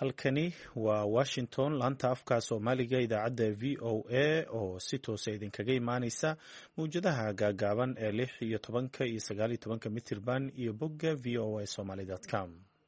halkani waa Washington laanta afka Soomaaliga idaacadda VOA oo si toos ah idinkaga imaaneysa mawjadaha gaagaaban ee 16 iyo 19 mitirban iyo bogga voasomali.com.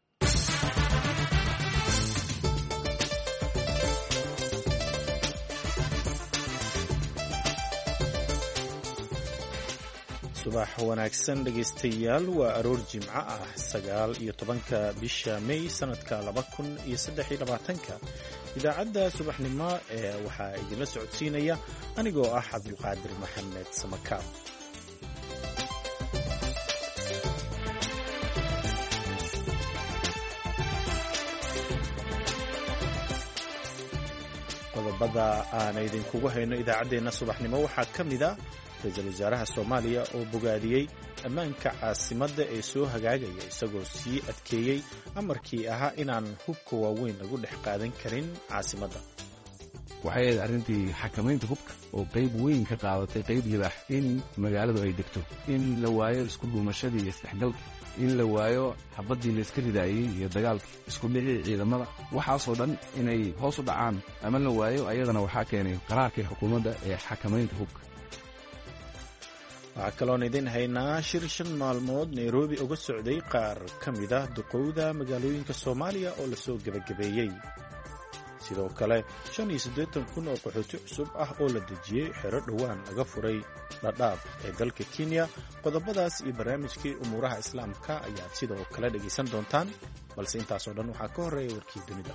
subax wanaagsan dhegeystayaal waa aroor jimco ah 9 bisha May sanadka 2023 idaacadda subaxnimo ee waxaa idinla socodsiinaya anigoo ah Cabdulqaadir Maxamed Samakaab. qodobada aan idinkugu hayno idaacadeena subaxnimo waxaa ka mid ah ra-iisul wasaaraha Soomaaliya oo bogaadiyey ammaanka caasimadda ee soo hagaagaya isagoo sii adkeeyey amarkii ahaa inaan hubka waaweyn lagu dhex qaadan karin caasimadda. waxay ahayd arrintii xakamaynta hubka oo qayb weyn ka qaadatay qayb libaax in magaaladu ay degto, in la waayo isku dhuumashadii iyo isdhexgalka, in la waayo xabaddii layska ridaayey iyo dagaalka isku dhicii ciidamada, waxaasoo dhan inay hoos u dhacaan ama la waayo ayadana waxaa keenay qaraarkii xukuumadda ee xakamaynta hubka. waxaa kaloon idin haynaa shir 5 maalmood Nairobi uga socday qaar ka mid ah duqowda magaalooyinka Soomaaliya oo la soo gabagabeeyey. sidoo kale 85,000 oo qaxooti cusub ah oo la dejiyey xero dhowaan laga furay Dadaab ee dalka Kenya. qodobadaas iyo barnaamijkii umuuraha islaamka ayaad sidoo kale dhegaysan doontaan, balse intaasoo dhan waxaa ka horeeya warkii dunida.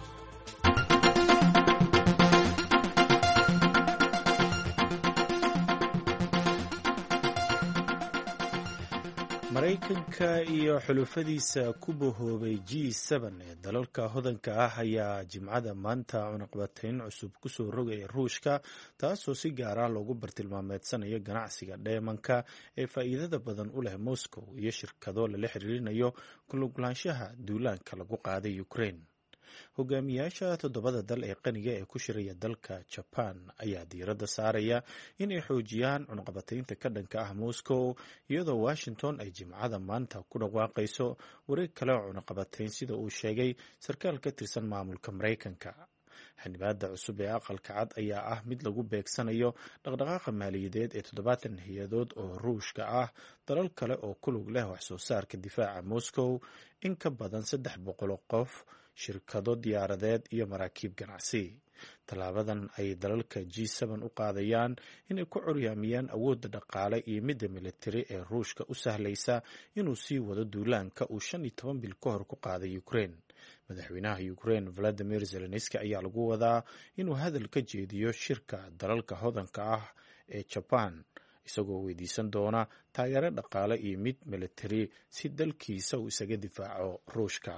Maraykanka iyo xulufadiisa ku bohoobay G7 ee dalalka hodanka ah ayaa jimcada maanta cunaqabatayn cusub ku soo rogaya Ruushka, taasoo si gaar ah loogu bartilmaameedsanayo ganacsiga dheemanka ee faa'iidada badan u leh Moscow iyo shirkado lala xiriirinayo ku lug lahaanshaha duulaanka lagu qaaday Ukraine. hogaamiyaasha 7 dal ee qaniga ee ku shiraya dalka Japan ayaa diiradda saaraya inay xoojiyaan cunaqabataynta ka dhanka ah Moscow, iyadoo Washington ay jimcada maanta ku dhawaaqayso wareeg kale oo cunaqabatayn sida uu sheegay sarkaal ka tirsan maamulka Maraykanka. xanibaadda cusub ee aqalka cad ayaa ah mid lagu beegsanayo dhaqdhaqaaqa maaliyadeed ee 70 hay-adood oo Ruushka ah, dalal kale oo ku lug leh wax soo saarka difaaca Moscow, in ka badan 300 qof, shirkado diyaaradeed iyo maraakiib ganacsi. tallaabadan ay dalalka G7 u qaadayaan inay ku curyaamiyaan awoodda dhaqaale iyo midda militari ee Ruushka u sahlaysa inuu sii wado duulaanka uu 15 bil ka hor ku qaaday Ukraine. madaxweynaha Ukraine Volodymyr Zelensky ayaa lagu wadaa inuu hadal ka jeediyo shirka dalalka hodanka ah ee Japan, isagoo weydiisan doona taageero dhaqaale iyo mid militari si dalkiisa uu isaga difaaco Ruushka.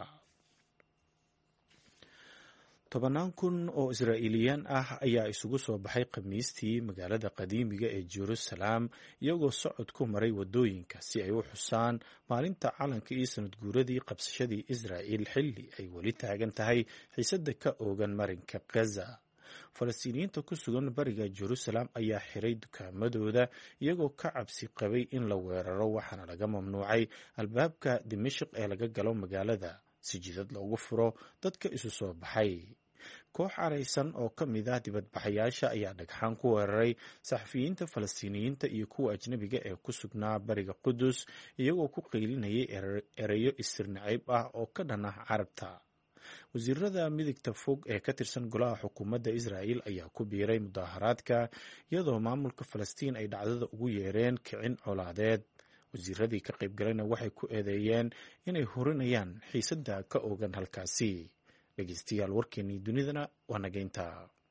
10,000 oo Israa'iiliyaan ah ayaa isugu soo baxay Khamiistii magaalada qadiimiga ee Jerusalem, iyagoo socod ku maray wadooyinka si ay u xusaan maalinta calanka iyo sanad guuradii qabsashadii Israa'iil xilli ay weli taagan tahay xiisadda ka oogan marinka Gaza. Falastiiniyiinta ku sugan bariga Jerusalem ayaa xiray dukaamadooda iyagoo ka cabsi qabay in la weeraro, waxaana laga mamnuucay albaabka Dimashq ee laga galo magaalada si jidad loogu furo dadka isu soo baxay. koox caraysan oo ka mid ah dibadbaxayaasha ayaa dhagxaan ku weeraray saxafiyiinta Falastiiniyiinta iyo kuwa ajnabiga ee ku sugnaa bariga Qudus, iyagoo ku qaylinayay erayo istirnacayb ah oo ka dhan ah Carabta. wasiirada midigta fog ee ka tirsan golaha xukuumadda Israa'iil ayaa ku biiray mudaharaadka, iyadoo maamulka Falastiin ay dhacdada ugu yeereen kicin colaadeed. wasiiradii ka qaybgalayna waxay ku eedeeyeen inay hurinayaan xiisadda ka oogan halkaasi. dhegeystayaal, warkeenii dunidana waa nageynta.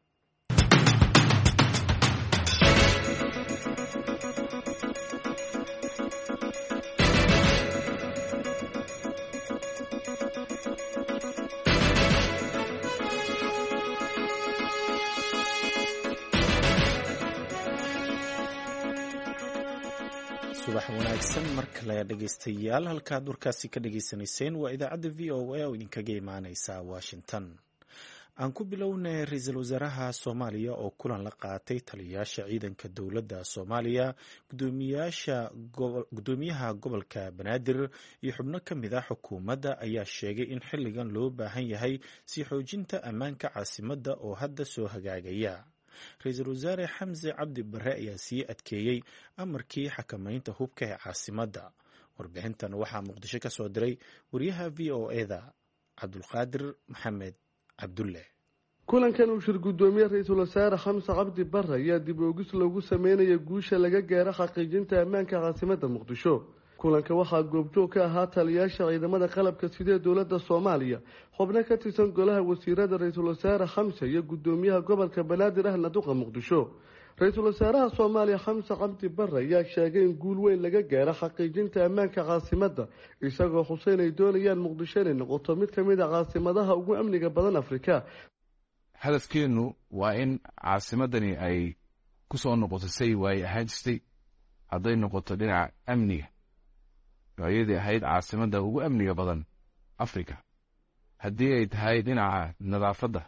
subax wanaagsan mar kale dhegeystayaal, halkaad warkaasi ka dhegeysanayseen waa idaacadda VOA oo idinkaga imaaneysa Washington. aan ku bilownay ra-iisul wasaaraha soomaaliya oo kulan la qaatay taliyayaasha ciidanka dowladda soomaaliya gudoomiyaha gobolka banaadir iyo xubno ka mid ah xukuumadda ayaa sheegay in xilligan loo baahan yahay sii xoojinta ammaanka caasimadda oo hadda soo hagaagaya. ra-iisul wasaare xamse cabdi bare ayaa sii adkeeyey amarkii xakamaynta hubka ee caasimadda. warbixintan waxaa muqdisho ka soo diray wariyaha v o eda cabdulqaadir maxamed cabdulle. kulankan uu shir gudoomiye ra-iisul wasaare xamse cabdi bare ayaa dib oogis loogu sameynaya guusha laga gaaro xaqiijinta ammaanka caasimadda muqdisho. kulanka waxaa goobjoog ka ahaa taliyayaasha ciidamada qalabka sida dowladda soomaaliya, xubno ka tirsan golaha wasiirada ra-iisul wasaare xamse iyo gudoomiyaha gobolka banaadir ahna duqa muqdisho. ra-iisul wasaaraha soomaaliya xamse cabdi bare ayaa sheegay in guul weyn laga gaaro xaqiijinta ammaanka caasimadda, isagoo xuseyn ay doonayaan muqdisho inay noqoto mid ka mid a caasimadaha ugu amniga badan afrika. hadafkeennu waa in caasimadani ay ku soo noqoto say waay ahaan jirtay. hadday noqoto dhinaca amniga, ayadii ahayd caasimadda ugu amniga badan afrika. haddii ay tahay dhinaca nadaafadda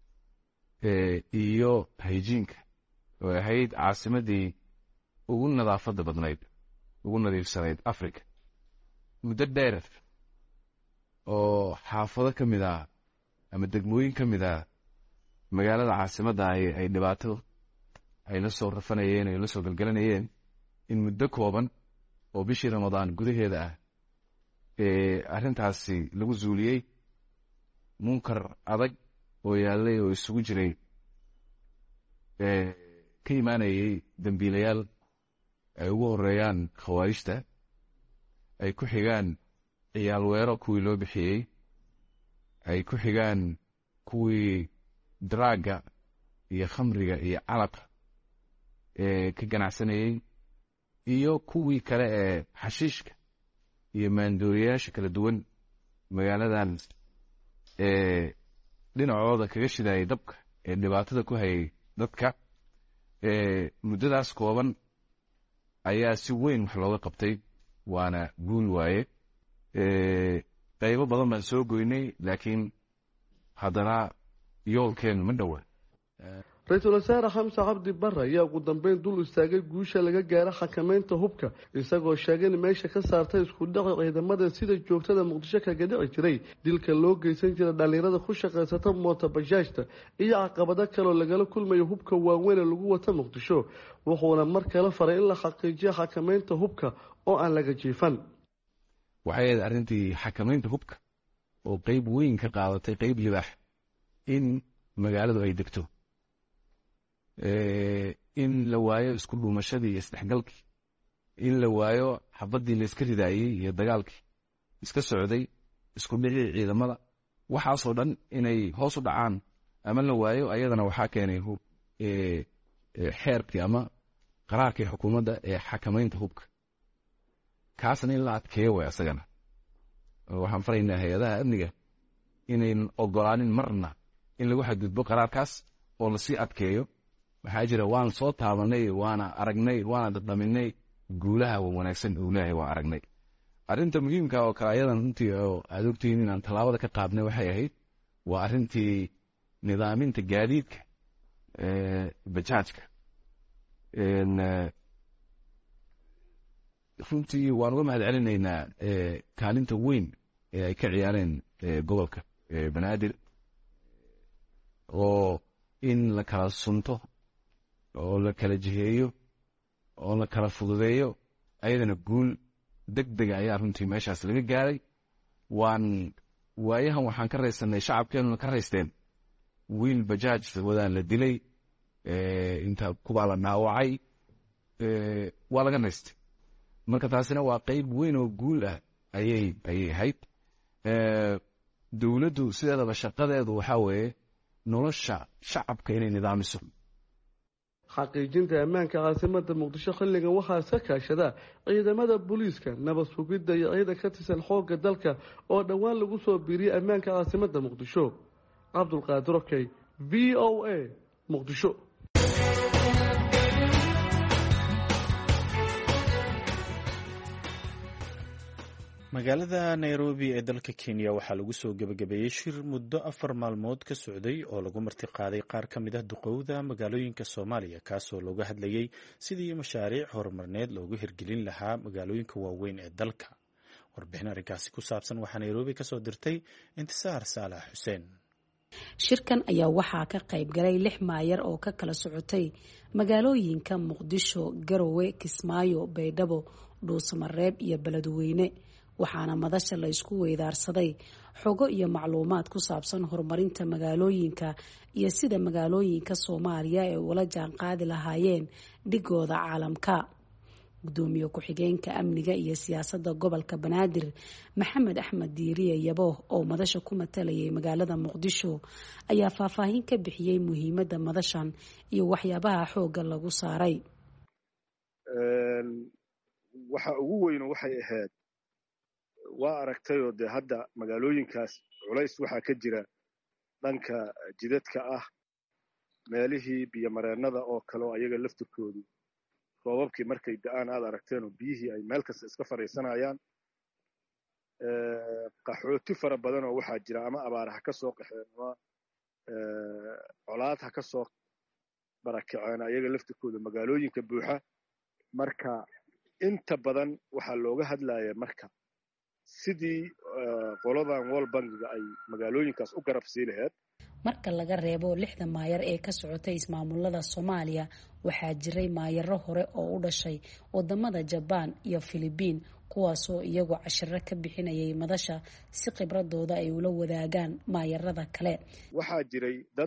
iyo hayjiinka, oo ahayd caasimaddii ugu nadaafadda badnayd, ugu nadiifsanayd afrika. muddo dheer oo xaafado ka mid ah ama degmooyin ka mid ah magaalada caasimadda ay dhibaato ay la soo rafanayeen, ay la soo galgalanayeen, in muddo kooban oo bishii ramadaan gudaheeda ah arrintaasi lagu zuuliyey. munkar adag oo yaallay oo isugu jiray ka imaanayay dembiilayaal ay ugu horeeyaan khawaarijta, ay ku xigaan ciyaal weero kuwii loo bixiyey, ay ku xigaan kuwii daraagga iyo khamriga iyo calabka ka ganacsanayey, iyo kuwii kale ee xashiishka iyo maandooriyayaasha kala duwan magaaladan dhinacooda kaga shidayay dabka ee dhibaatada ku hayay dadka. muddadaas kooban ayaa si weyn wax looga qabtay, waana guul waaye. qaybo badan baan soo goynay, laakiin haddana yoolkeenu ma dhowa. ra-iisul wasaare xamse cabdi bare ayaa ugu dambeyn dul istaagay guusha laga gaaro xakamaynta hubka, isagoo sheegay in meesha ka saartay isku dhaci ciidamada sida joogtada muqdisho kaga dhici jiray, dilka loo geysan jira dhallinyarada ku shaqaysata moota bajaajta iyo caqabado kaloo lagala kulmayo hubka waaweyn ee lagu wata muqdisho. wuxuuna mar kale faray in la xaqiijiyo xakamaynta hubka oo aan laga jiifan. waxay ahayd arrintii xakamaynta hubka oo qayb weyn ka qaadatay, qayb libaax, in magaaladu ay degto. in la waayo isku dhuumashadii iyo isdhexgalkii, in la waayo xabaddii la iska ridaayey iyo dagaalkii iska socday, isku dhicii ciidamada, waxaasoo dhan inay hoos u dhacaan ama la waayo. ayadana waxaa keenay xeerkii ama qaraarkii xukuumadda ee xakamaynta hubka. kaasna in la adkeeyo way asagana. waxaan faraynaa hay-adaha amniga inaynan ogolaanin marna in lagu xadgudbo qaraarkaas oo lasii adkeeyo. waxaa jira waan soo taabanay, waana aragnay, waana dadhaminay guulaha wanaagsan uu leeyahay, waan aragnay. arrinta muhiimka oo kale ayadan runtii oo aad ogtihiin inaan tallaabada ka qaadnay waxay ahayd, waa arrintii nidaaminta gaadiidka bajaajka. runtii waan uga mahad celinaynaa kaalinta weyn ee ay ka ciyaareen gobolka banaadir, oo in la kala sunto, oo la kala jiheeyo, oo la kala fududeeyo, ayadana guul degdega ayaa runtii meeshaas laga gaaray. waayahan waxaan ka raysanay, shacabkeenuna ka raysteen, wiil bajaaj wadaan la dilay, inta kubaa la dhaawacay, waa laga naystay. marka taasina waa qayb weyn oo guul ah ayay ahayd. dowladdu sideedaba shaqadeedu waxaa weeye nolosha shacabka inay nidaamiso. xaqiijinta ammaanka caasimadda muqdisho xilligan waxaa iska kaashada ciidamada booliiska, nabad sugidda iyo ciidan ka tirsan xoogga dalka oo dhowaan lagu soo biiriyey ammaanka caasimadda muqdisho. cabdulqaadir okey, v o a, muqdisho. magaalada nairobi ee dalka kenya waxaa lagu soo gebagabeeyey shir muddo 4 maalmood ka socday oo lagu martiqaaday qaar ka mid ah duqowda magaalooyinka soomaaliya kaasoo looga hadlayey sidii mashaariic horumarineed loogu hirgelin lahaa magaalooyinka waaweyn ee dalka. warbixin arrinkaasi ku saabsan waxaa nairobi kasoo dirtay intisaar saalax xuseen. shirkan ayaa waxaa ka qayb galay 6 maayar oo ka kala socotay magaalooyinka muqdisho, garowe, kismaayo, baydhabo, dhuusamareeb iyo beledweyne, waxaana madasha la isku weydaarsaday xogo iyo macluumaad ku saabsan horumarinta magaalooyinka iyo sida magaalooyinka Soomaaliya ay ula jaanqaadi lahaayeen dhigooda caalamka. gudoomiye ku-xigeenka amniga iyo siyaasadda gobolka Banaadir Maxamed Axmed Diiriye Yabo oo madasha ku matalayay magaalada Muqdisho ayaa faahfaahin ka bixiyay muhiimadda madashan iyo waxyaabaha xooga lagu saaray. waxa ugu weyn waxay ahayd waa aragtayoo dee hadda magaalooyinkaas culays waxaa ka jira dhanka jidadka ah, meelihii biyomareennada oo kale oo ayaga laftirkoodu roobabkii markay da'aan aad aragteen oo biyihii ay meel kasta iska fadhiisanayaan. qaxooti fara badan oo waxaa jira ama abaar ha ka soo qaxeen ama colaad ha ka soo barakaceen ayaga laftirkooda magaalooyinka buuxa. marka inta badan waxaa looga hadlaya marka sidii qoladan World Bank-ga ay magaalooyinkaas u garab sii lahayd. marka laga reebo 6 maayar ee ka socotay ismaamulada Soomaaliya, waxaa jiray maayaro hore oo u dhashay wadamada Japan iyo Philippines kuwaasoo iyagu cashiro ka bixinayay madasha si khibradooda ay ula wadaagaan maayarada kale. waxaa jiray dad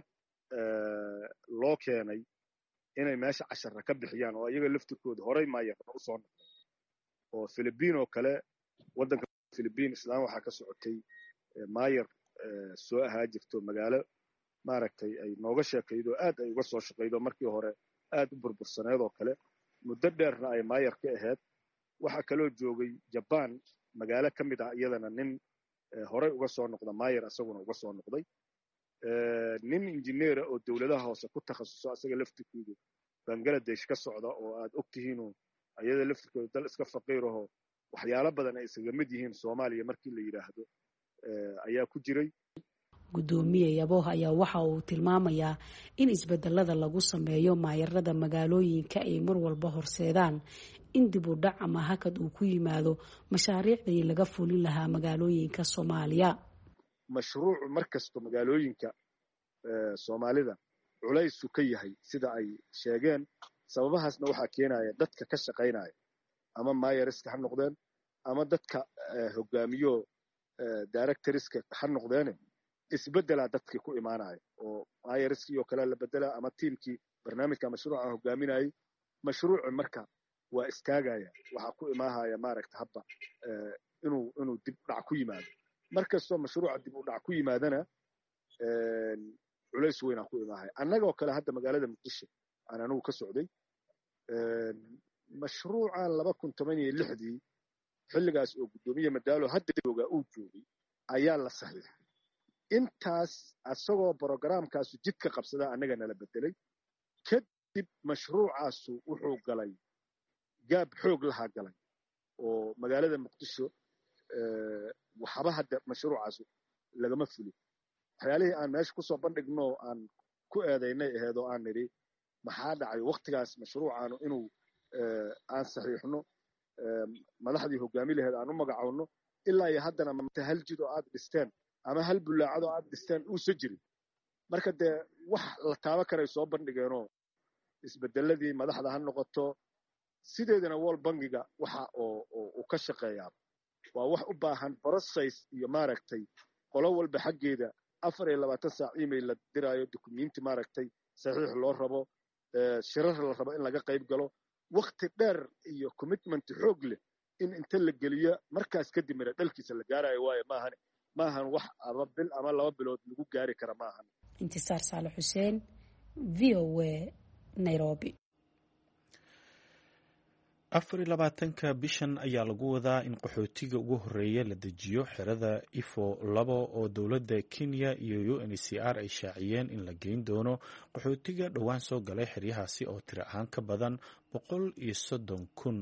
loo keenay inay meesha cashiro ka bixiyaan oo iyaga laftirkooda horey maayarada u soo noqday. oo Philippines oo kale, wadanka Philippines islaan waxaa ka socotay maayar soo ahaa jirto magaalo maaragtay ay nooga sheekaydo aad ay uga soo shaqaydo markii hore aad u burbursaneed oo kale, muddo dheerna ay maayar ka ahayd. waxaa kaloo joogay Japan magaalo ka mid ah iyadana nin horey uga soo noqda maayar asaguna uga soo noqday. nin injineer oo dawladaha hoose ku takhasuso asaga laftirkiidu Bangladesh ka socda oo aad ogtihiinoo ayada laftirkooda dal iska faqiiraho waxyaalo badan ay isaga mid yihiin Soomaaliya markii la yiraahdo ayaa ku jiray. gudoomiye Yabo ayaa waxa uu tilmaamayaa in isbedelada lagu sameeyo maayarada magaalooyinka ay mar walba horseedaan in dib u dhac ama hakad uu ku yimaado mashaariicdii laga fulin lahaa magaalooyinka Soomaaliya. mashruuc markasto magaalooyinka Soomaalida culays ka yahay sida ay sheegeen. sababahaasna waxaa keenaya dadka ka shaqaynaya ama maayariska ha noqdeen ama dadka hogaamiyo directorska ha noqdeen. isbedelaa dadkii ku imaanaya oo maayariskii oo kale la bedelaa ama tiimkii barnaamijka mashruuca hogaaminayay. mashruuci marka waa istaagaya, waxaa ku imaahaya maaragta habba inuu dib u dhac ku yimaado. markastoo mashruuca dib u dhac ku yimaadana culays weynaa ku imaahaya. annagoo kale hadda magaalada Muqdisho aan anigu ka socday mashruucan 2016 xilligaas oo gudoomiye Madaalo hadda jooga uu joogay ayaa la saxiixay. intaas asagoo programkaasu jidka qabsada annaga nala bedelay. kadib mashruucaasu wuxuu galay gaab xoog lahaa galay oo magaalada Muqdisho waxba hadda mashruucaasu lagama fulin. waxyaalihii aan meesha kusoo bandhigno aan ku eedaynay ahayd oo aan nidhi maxaa dhacay waqtigaas mashruucaanu inuu aan saxiixno madaxdii hogaami lahayd aan u magacowno ilaa iyo haddana hal jid oo aad dhisteen ama hal bulaacad oo aad dhisteen uusan jirin. marka dee wax la taaba karay soo bandhigeenoo isbedeladii madaxda ha noqoto sideedana World Bank-ga waxa oo ka shaqeeyaa waa wax u baahan process iyo maaragtay qolo walba xaggeeda 24 saac email la diraayo dukumiinti maaragtay saxiix loo rabo, shirar la rabo in laga qayb galo, waqti dheer iyo commitment xoog leh in inta la geliyo markaas kadib mara dhalkiisa la gaarayo waaye maahan wax ama bil ama 2 bilood lagu gaari kara maahan. Intisaar Saalax Xuseen, VOA, Nairobi. 24 bishan ayaa lagu wadaa in qaxootiga ugu horeeya la dejiyo xerada Ifo 2 oo dowladda Kenya iyo UNHCR ay shaaciyeen in la geyn doono qaxootiga dhowaan soo galay xeryahaasi oo tiro ahaan ka badan 130,000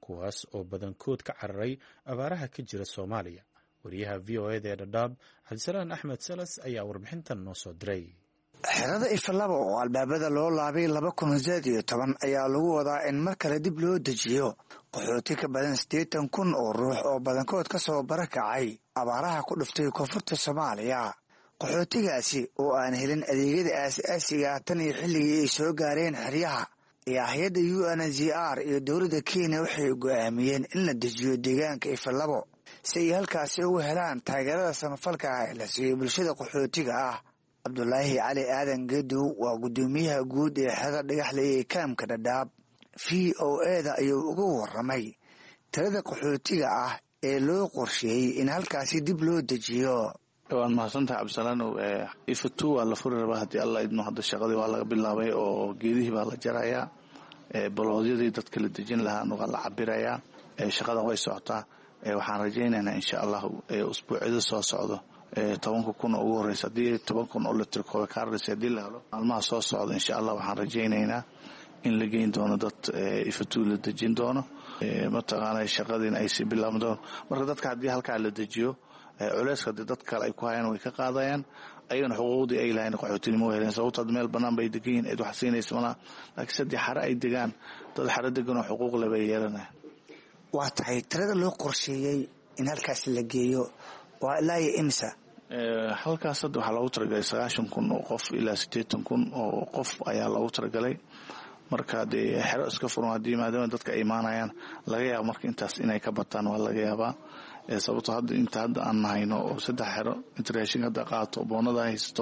kuwaas oo badankood ka cararay abaaraha ka jira Soomaaliya. wariyaha v o eda ee Dhadhaab Cabdisalaan Axmed Salas ayaa warbixintan noo soo diray. xerada Ifalabo oo albaabada loo laabay 2018 ayaa lagu wadaa in mar kale dib loo dejiyo qaxooti ka badan 80,000 oo ruux oo badankood ka soo barakacay abaaraha ku dhuftay koonfurta Soomaaliya. qaxootigaasi oo aan helin adeegyada aasaasiga tan iyo xilligii ay soo gaareen xeryaha ayaa hay'adda UNHCR iyo dowladda Kenya waxay go'aamiyeen in la dejiyo deegaanka Ifalabo si ay halkaasi ugu helaan taageerada samafalka ah ee la siiyo bulshada qaxootiga ah. Abdullaahi Cali Aadan Geedow waa gudoomiyaha guud ee xerada Dhagaxley ee kaamka Dhadhaab. VOA-da ayuu uga warramay tirada qaxootiga ah ee loo qorsheeyey in halkaasi dib loo dejiyo. waan mahadsantahay Cabdisalaan. Ifatu waa la furi rabaa haddii alla idmo. hadda shaqadii waa laga bilaabay oo geedihii baa la jarayaa, baloodyadii dadka la dejin lahaana waa la cabirayaa. shaqada way socotaa. waxaan rajaynaynaa insha allah usbuucyada soo socdo 10,000 ugu horeysa haddii 10,000 oo la tirkooda kaaraysa haddii la helo maalmaha soo socda insha allah waxaan rajaynaynaa in la geyn doono dad Ifatu la dejin doono. mataqaanaa shaqadiina ay si bilaaban doono. marka dadka haddii halkaa la dejiyo culayska dad kale ay ku hayaan way ka qaadayaan. ayagana xuquuqdii ay lahayn qaxootinimo heleen sababtoo meel bannaan bay degan yihiin cid wax siinaysa malaha. laakiin saddex xare ay degaan dad xare degan oo xuquuq leh bay yeelanayaan. waa tahay tirada loo qorsheeyey in halkaasi la geeyo waa ilaa iyo imisa? halkaas hadda waxaa loogu talagalay 90,000 oo qof ilaa 80,000 oo qof ayaa loogu talagalay. marka dee xero iska furan haddii maadaama dadka ay imaanayaan laga yaabo marka intaas inay ka bataan waa laga yaabaa. sababtoo hadda inta hadda aan nahayno oo 3 xero interaashin hadda qaato boonada haysto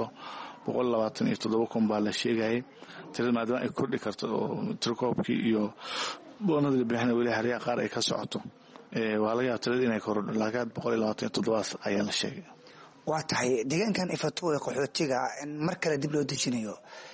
127,000 baa la sheegayay. tirada maadaama ay kordhi karto oo tirkoobkii iyo boonada la bixina weli xeryaha qaar ay ka socoto waa laga yaabaa tirada inay korodho. laakiin 127 ayaa la sheegay. waa tahay deegaankan Ifatu ee qaxootiga in mar kale dib loo dejinayo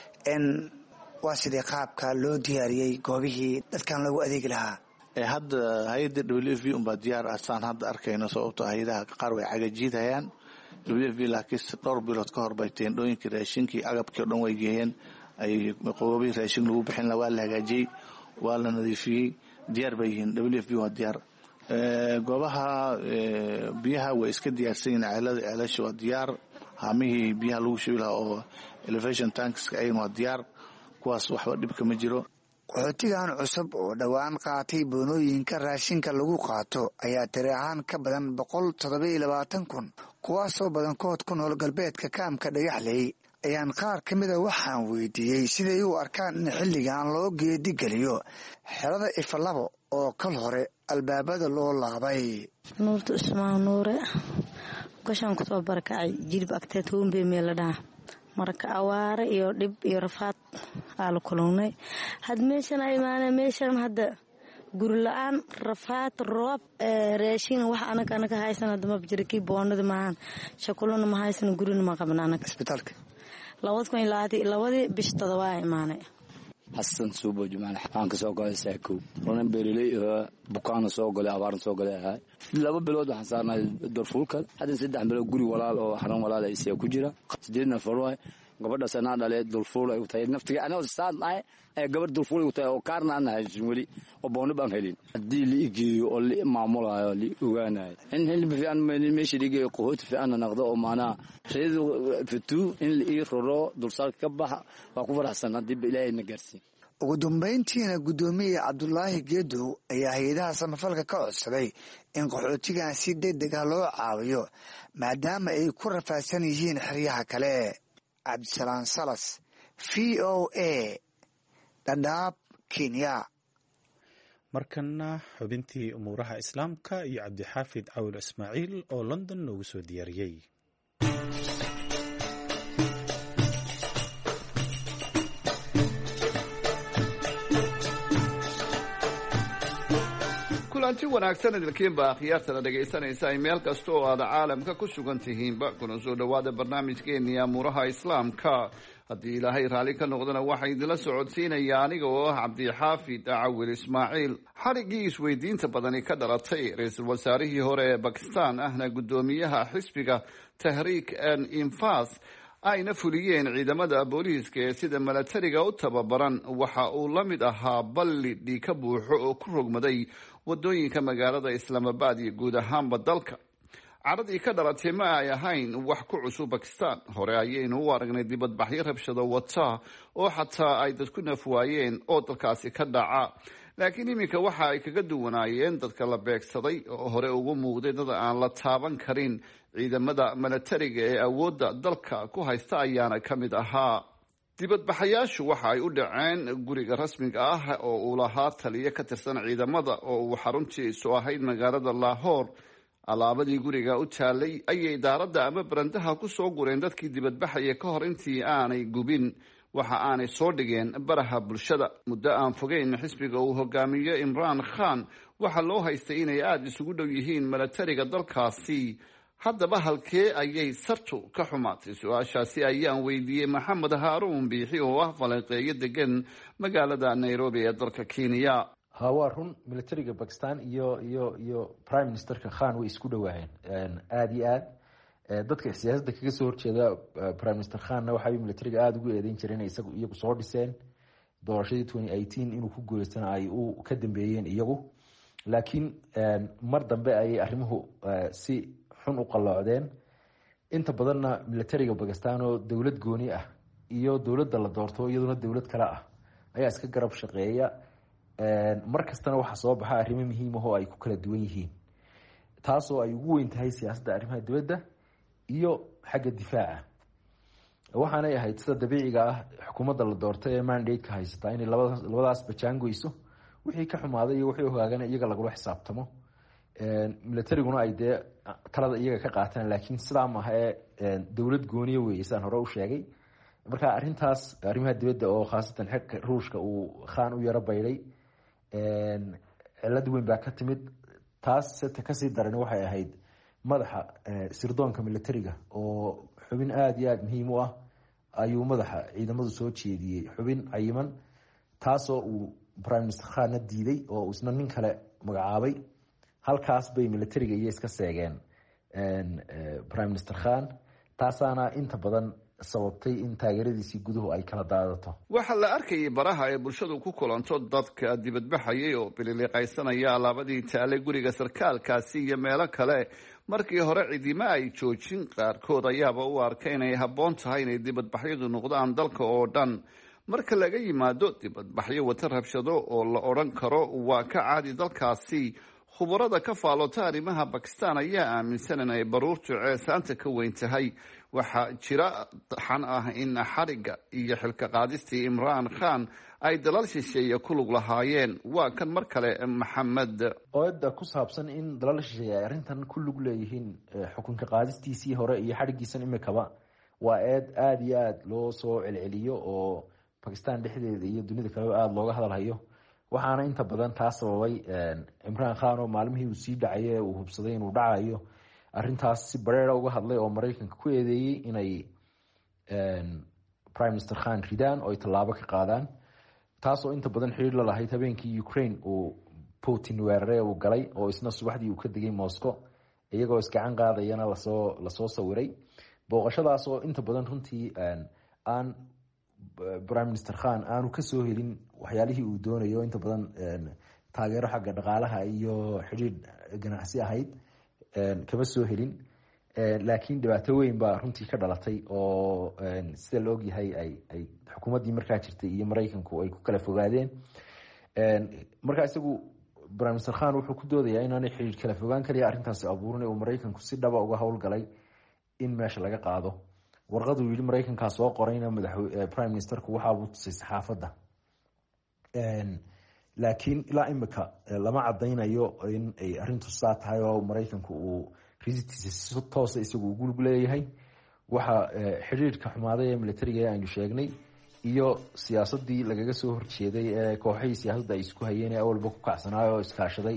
waa sidee qaabka loo diyaariyey goobihii dadkan lagu adeegi lahaa? hadda hay'adda WFP unbaa diyaar ah saan hadda arkayno sababtoo hay'adaha qaar way cagajiidayaan. WFP laakiin dhowr bilood ka hor bay teendhooyinkii raashinkii agabkii oo dhan way geeyeen. ay qoobihii raashin lagu bixin lahaa waa la hagaajiyey, waa la nadiifiyey, diyaar bay yihiin. WFP waa diyaar. goobaha biyaha way iska diyaarsan yihiin. ceelasha waa diyaar. haamihii biyaha lagu shubi lahaa oo elevation tankska ayagana waa diyaar. kuwaas waxba dhibka ma jiro. qaxootigan cusub oo dhowaan qaatay boonooyinka raashinka lagu qaato ayaa tiri ahaan ka badan 127,000 kuwaasoo badankood ku nool galbeedka kaamka Dhagaxley. ayaan qaar ka mida waxaan weydiiyey siday u arkaan in xilligan loo geedigeliyo xerada Ifalabo oo kal hore albaabada loo laabay. nuurta Usmaan Nuure gashaan ku soo barakacay jilib agteed Hoombe meel la dhaha. marka awaare iyo dhib iyo rafaad aal kulunay had meeshan ay maana meeshan hadda guri la'aan rafaad roob raashin wax anaga haysan dama jirkii boonada maahan shakulana ma haysan gurina ma qabnaan isbitaalka 2022 bish 7 imaanay. xasan suubo jumaan aan ka soo galay saako ronan beerley bukaan soo galay abaar soo galay 2 bilood waxaan saarnay Darfuulka hadda 3 bilood guri walaal oo xaran walaal ay ku jira 8 nafar way gabadha sanad dhaleed Darfuul ay u tahay naftiga anoo saad ay gabar Darfuul u tahay oo kaarna aan haysan wali oo boona baan helin hadii la igiyo oo la maamulayo la ogaanayo in hel fiican meeshii dhigay qaxooti fiican naqdo oo maana reedu fitu in la ii roro dulsaar ka baxa waa ku faraxsan hadii Ilaahay na gaarsiin. ugu dambeyntiina gudoomiyaha Abdullaahi Geedow ayaa hay'adaha samafalka ka codsaday in qaxootigan si degdeg ah loo caawiyo maadaama ay ku rafaadsan yihiin xeryaha kale. Cabdisalaan Salas, VOA, Dhadhaab, Kenya. markana xubintii umuuraha islaamka iyo Cabdixaafid Cawil Ismaaciil oo London noogu soo diyaariyey. kulanti wanaagsan idinkiinba akhyaartana dhegaysanaysa meel kasta oo aad caalamka ku sugan tihiinba kuna soo dhowaada barnaamijkeennii amuuraha islaamka. haddii ilaahay raalli ka noqdana waxaa idinla socodsiinaya aniga oo ah Cabdixaafid Cawil Ismaaciil. xariggii isweydiinta badani ka dhalatay ra-iisul wasaarihii hore ee Bakistan ahna gudoomiyaha xisbiga Tahriik al-Infaas ayna fuliyeen ciidamada booliiska ee sida milatariga u tababaran waxa uu la mid ahaa balli dhiig ka buuxo oo ku rogmaday wadooyinka magaalada islaamabad iyo guud ahaanba dalka. caradii ka dhalatay ma ay ahayn wax ku cusub Bakistan. hore ayaynu u aragnay dibadbaxyo rabshado wata oo xataa ay dadku nafwaayeen oo dalkaasi ka dhaca, laakiin iminka waxa ay kaga duwanaayeen dadka la beegsaday oo hore ugu muuqday dad aan la taaban karin. ciidamada milatariga ee awoodda dalka ku haysta ayaana ka mid ahaa. dibadbaxayaashu waxa ay u dhaceen guriga rasmiga ah oo uu lahaa taliye ka tirsan ciidamada oo uu xaruntiisu ahayd magaalada Lahore. alaabadii guriga u taalay ayay daaradda ama barandaha ku soo gureen dadkii dibadbaxaya ka hor intii aanay gubin. waxa aanay soo dhigeen baraha bulshada. muddo aan fogeyn xisbiga uu hogaamiyo Imran Khan waxa loo haystay inay aada isugu dhow yihiin milatariga dalkaasi. haddaba halkee ayay sartu ka xumaatay? su-aashaasi ayaan weydiiyey Maxamed Haarun Biixi oo ah falanqeeyo degan magaalada Nairobi ee dalka Kenya. waa run, milatariga Bakistan iyo prime ministerka Khan way isku dhawaayeen aada iyo aad. dadka siyaasadda kaga soo horjeeda prime minister Khanna waxay milatariga aada ugu eedeyn jireen iyagu soo dhiseen doorashadii 2018 inuu ku guuleystana ay u ka dambeeyeen iyagu. laakiin mar dambe ayay arrimuhu si xun u qalloocdeen. inta badanna milatariga Bakistan oo dowlad gooni ah iyo dowladda la doorto iyaduna dowlad kale ah ayaa iska garab shaqeeya. mar kastana waxaa soo baxa arrimo muhiim ah oo ay ku kala duwan yihiin, taasoo ay ugu weyn tahay siyaasadda arrimaha dibadda iyo xagga difaaca. waxaanay ahayd sida dabiiciga ah xukuumadda la doortay ee mandate-ka haysata inay labadaasba jaangoyso. wixii ka xumaaday iyo wixii hogaagana iyaga lagula xisaabtamo. milatariguna ay dee talada iyaga ka qaataan, laakiin sidaa maaha ee dowlad gooniya weeye sidaan hore u sheegay. marka arrintaas arrimaha dibadda oo khaasatan xagga ruushka uu Khan u yaro baydhay, cilad weyn baa ka timid. taas seta kasii daran waxay ahayd madaxa sirdoonka milatariga oo xubin aada iyo aada muhiim u ah ayuu madaxa ciidamadu soo jeediyey, xubin cayiman, taasoo uu prime minister Khanna diiday oo isna nin kale magacaabay. halkaas bay milatariga iyo iska seegeen prime minister Khan. taasaana inta badan sababtay in taageeradiisii guduhu ay kala daadato. waxaa la arkayay baraha ay bulshadu ku kulanto dadka dibadbaxayay oo bililiqaysanaya alaabadii taalay guriga sarkaalkaasi iyo meelo kale. markii hore cidima ay joojin, qaarkood ayaaba u arkay inay habboon tahay inay dibadbaxyadu noqdaan dalka oo dhan. marka laga yimaado dibadbaxyo wata rabshado oo la odhan karo waa ka caadi dalkaasi, khubarada ka faalota arrimaha Bakistan ayaa aaminsan in ay baruurtu ceesaanta ka weyn tahay. waxaa jira xan ah in xariga iyo xilka qaadistii Imran Khan ay dalal shisheeye ku lug lahaayeen. waa kan mar kale Maxamed. ooda ku saabsan in dalal shisheeye ay arrintan ku lug leeyihiin xukunka qaadistiisii hore iyo xarigiisan imikaba waa aada iyo aada loo soo celceliyo oo Bakistan dhexdeeda iyo dunida kaleba aada looga hadalhayo. waxaana inta badan taa sababay Imran Khan oo maalmihii uu sii dhacay uu hubsaday inuu dhacayo arrintaas si bareera uga hadlay oo Mareykanka ku eedeeyey inay prime minister Khan ridaan oo ay tallaabo ka qaadaan, taasoo inta badan xiriir la lahayd habeenkii Ukraine uu Putin weerare uu galay oo isna subaxdii uu ka degay Moscow iyagoo isgacan qaadayana lasoo sawiray. booqashadaas oo inta badan runtii aan prime minister Khan aanu ka soo helin waxyaalihii uu doonayo, inta badan taageero xagga dhaqaalaha iyo xiriir ganacsi ahayd kama soo helin. laakiin dhibaato weyn baa runtii ka dhalatay oo sida la ogyahay ay xukuumaddii markaa jirtay iyo Mareykanku ay ku kala fogaadeen. markaa isagu prime minister Khan wuxuu ku doodayaa inaanay xiriir kala fogaan kaliya arrintaasi abuurin uu Mareykanku si dhaba uga howlgalay in meesha laga qaado. warqaduu yidhi Mareykankaa soo qorayna prime ministerku waxaa buu tusay saxaafadda. laakiin ilaa imika lama cadaynayo in ay arrintu saa tahay oo Mareykanku uu risitiisa si toosa isagu ugu lug leeyahay. waxaa xiriirka xumaaday ee milatariga aynu sheegnay iyo siyaasadii lagaga soo horjeeday ee kooxihii siyaasadda ay isku hayeen ee awalba ku kacsanaayo oo iskaashaday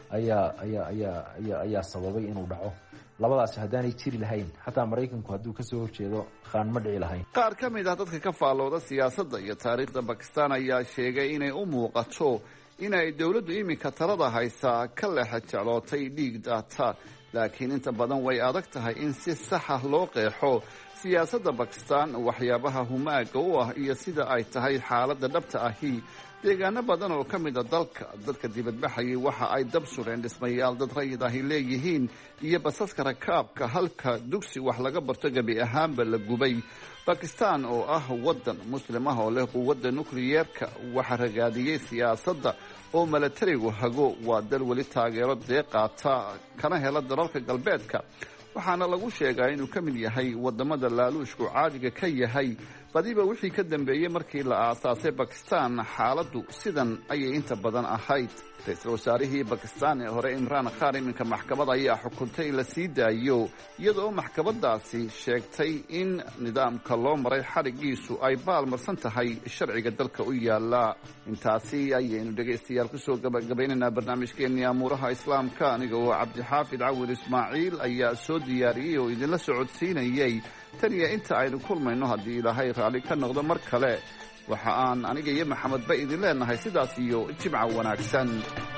ayaa sababay inuu dhaco. labadaasi haddaanay jiri lahayn xataa Mareykanku hadduu kasoo horjeedo Khan ma dhici lahayn. qaar ka mid ah dadka ka faalooda siyaasadda iyo taariikhda Bakistan ayaa sheegay inay u muuqato inay dowladdu iminka talada haysaa ka leexa jeclootay dhiig daata, laakiin inta badan way adag tahay in si sax ah loo qeexo siyaasadda bakistan waxyaabaha humaaga u ah iyo sida ay tahay xaaladda dhabta ahi deegaano badan oo ka mida dadka dibadbaxayay waxa ay dab sureen dhismayaal dad rayid ahi leeyihiin iyo basaska rakaabka halka dugsi wax laga barto gebi ahaanba la gubay bakistan oo ah waddan muslim ah oo leh quwadda nukliyeerka waxa ragaadiyey siyaasadda oo milatarigu hago waa dal weli taageero deeqaata kana hela dalalka galbeedka waxaana lagu sheegaa inuu ka mid yahay wadamada laaluushku caadiga ka yahay badiba wixii ka dambeeyey markii la aasaasay bakistan xaaladdu sidan ayay inta badan ahayd ra-iisul wasaarihii bakistan ee hore imraan khan iminka maxkamad ayaa xukuntay in la sii daayo iyadoo maxkamadaasi sheegtay in nidaamka loo maray xadhigiisu ay baalmarsan tahay sharciga dalka u yaala intaasi ayaynu dhegaystayaal kusoo gabagabaynaynaa barnaamijkeennii amuuraha islaamka aniga oo cabdixaafid cawil ismaaciil ayaa soo diyaariyey oo idinla socodsiinayay tan iyo inta aynu kulmayno haddii ilaahay raalli ka noqdo mar kale waxa aan aniga iyo maxamedba idin leenahay sidaas iyo jimca wanaagsan.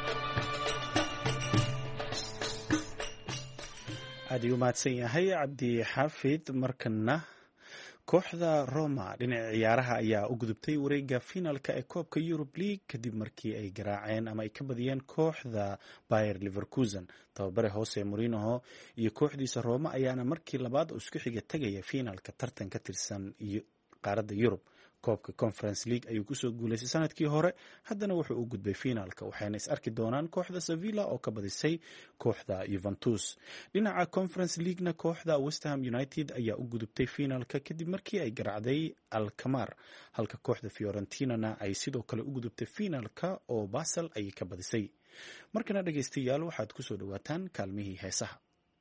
aad ayuu mahadsan yahay cabdi xaafid. markana kooxda Roma dhinaca ciyaaraha ayaa u gudubtay wareega finalka ee koobka Europe League kadib markii ay garaaceen ama ay ka badiyeen kooxda Bayer Leverkusen. tababare Jose Mourinho iyo kooxdiisa Roma ayaana markii labaad isku xiga tagaya finalka tartan ka tirsan qaaradda Europe. koobka Conference League ayuu kusoo guuleystay sanadkii hore, haddana wuxuu u gudbay finalka waxayna is arki doonaan kooxda Sevilla oo ka badisay kooxda Juventus. dhinaca Conference League-na kooxda West Ham United ayaa u gudubtay finalka kadib markii ay garaacday Alkmaar, halka kooxda Fiorentina ay sidoo kale u gudubtay finalka oo Basel ay ka badisay. markana dhageystayaal waxaad kusoo dhawaataan kaalmihii heesaha.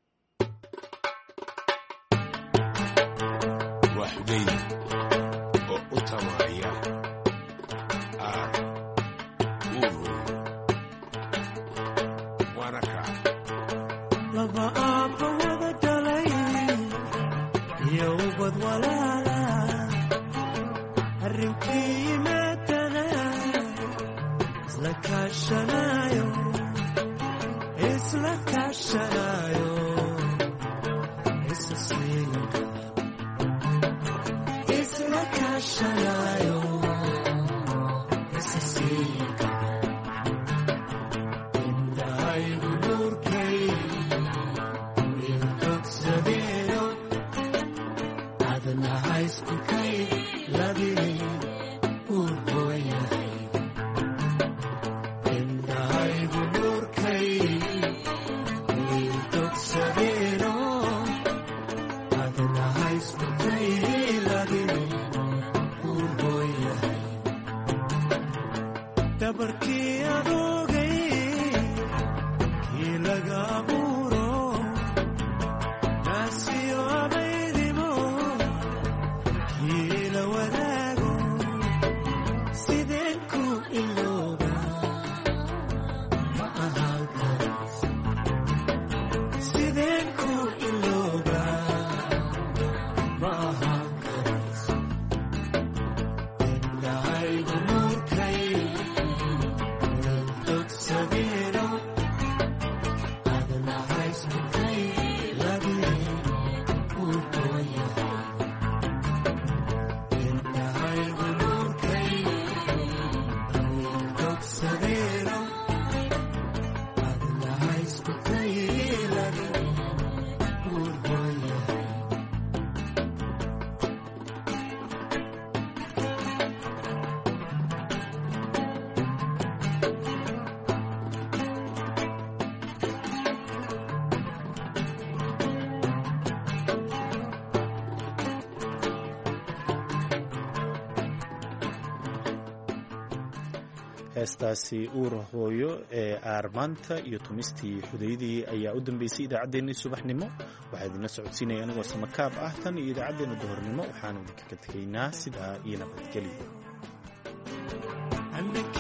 heestaasi uura hooyo ee aarmaanta iyo tumistii xudaydii ayaa u dambeysay idaacaddeenii subaxnimo. waxaa idinla socodsiinaya anigoo samakaab ah. tan iyo idaacaddeenna duhurnimo waxaanu idinkaga tegaynaa sidaa iyo nabadgelyo.